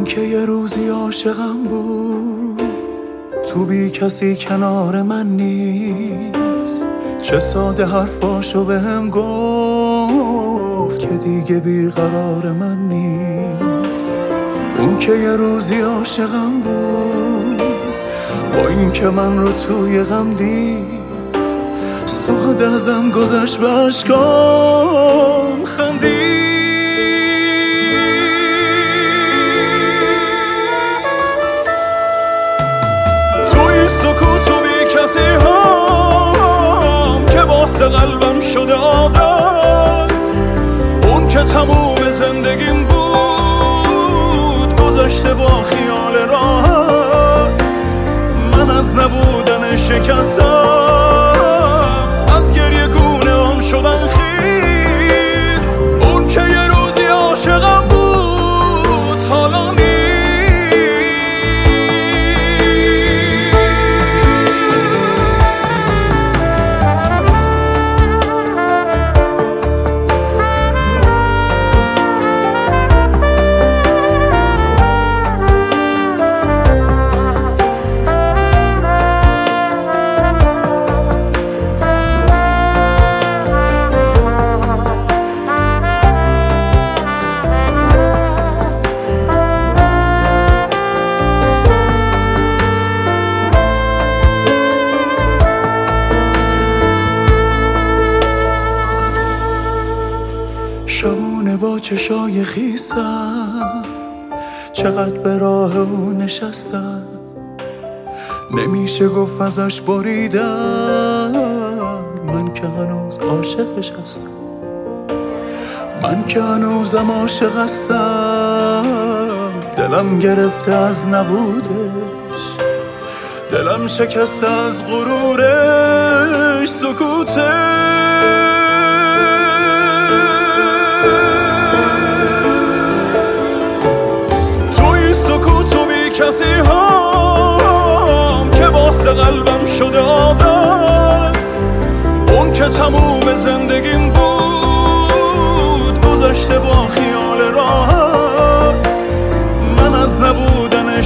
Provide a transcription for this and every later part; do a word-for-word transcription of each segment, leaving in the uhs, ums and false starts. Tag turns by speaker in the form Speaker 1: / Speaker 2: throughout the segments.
Speaker 1: که یه روزی عاشقم بود، تو بی کسی کنار من نیست. چه ساده حرفاشو بهم گفت که دیگه بیقرار من نیست. اون که یه روزی عاشقم بود، با این که من رو توی غم دید، ساده ازم گذشت به اشکام خندید. توی سکوت و بی کسی هم که واسه قلبم شده عادت، اون که تموم زندگیم بود گذشته با خیال راحت. من از نبودن شکستم، از گریه گونه هم شدن خیس. اون که یه روزی عاشقم بود حالا نیست. شبونه با چشای خیسم، چقدر به راه او نشستم، نمیشه گفت ازش بریدم. من که هنوز عاشقش هستم، من که هنوزم عاشق هستم. دلم گرفته از نبودش، دلم شکسته از غرورش. سکوته کسی هم که واسه قلبم شده عادت، اون که تموم زندگیم بود گذشته با خیال راحت. من از نبودن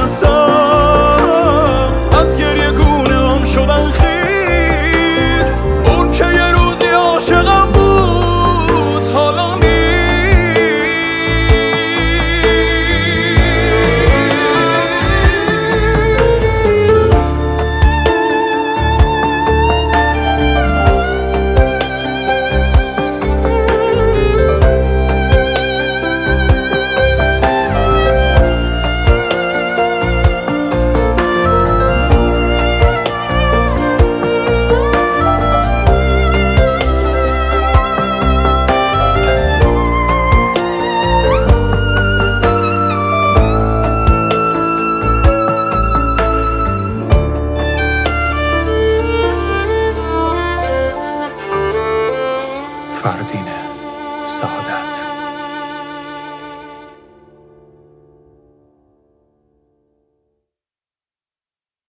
Speaker 1: شکستم، از گریه گونه هم شدن خیس. اون که یه روزی عاشقم بود حالا نیست.
Speaker 2: فردین سعادت.